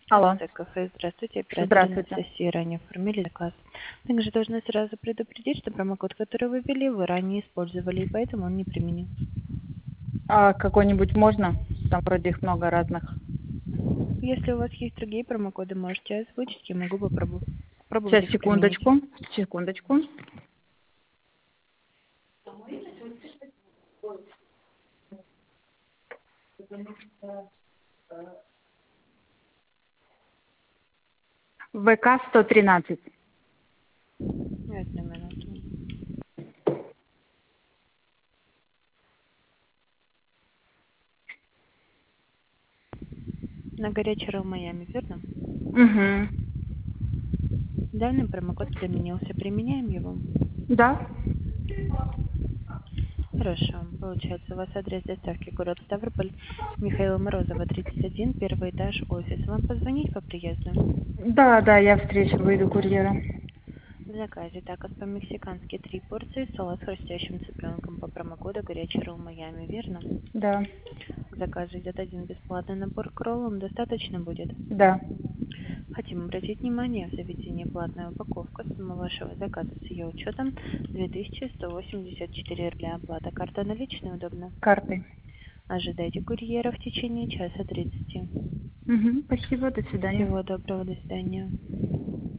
Алло. Кафе, здравствуйте, оператор Здравствуйте. Анастасия, ранее оформили заказ. Также должна сразу предупредить, что промокод, который вы ввели, вы ранее использовали, и поэтому он не применим. А какой-нибудь можно? Там вроде их много разных. Если у вас есть другие промокоды, можете озвучить, я могу попробовать Сейчас, их применить. секундочку. Секундочку. ВК 113. Одну минуту. На горячий ролл Майами, верно? Угу. Данный промокод применился. Применяем его? Да? Хорошо. Получается, у вас адрес доставки город Ставрополь, Михаила Морозова, 31, первый этаж, офис. Вам позвонить по приезду? Да, да, я встречу выйду курьера. В заказе такос по-мексикански 3 порции, салат с хрустящим цыпленком по промокоду «Горячий ролл Майами», верно? Да, В заказе идет один бесплатный набор к роллам, достаточно будет? да. Хотим обратить внимание, в заведении платная упаковка, сумма вашего заказа с ее учетом 2184 рубля, оплата карта наличная удобно. Карты. Ожидайте курьера в течение часа 30. Угу. Спасибо, до свидания. Всего доброго, до свидания.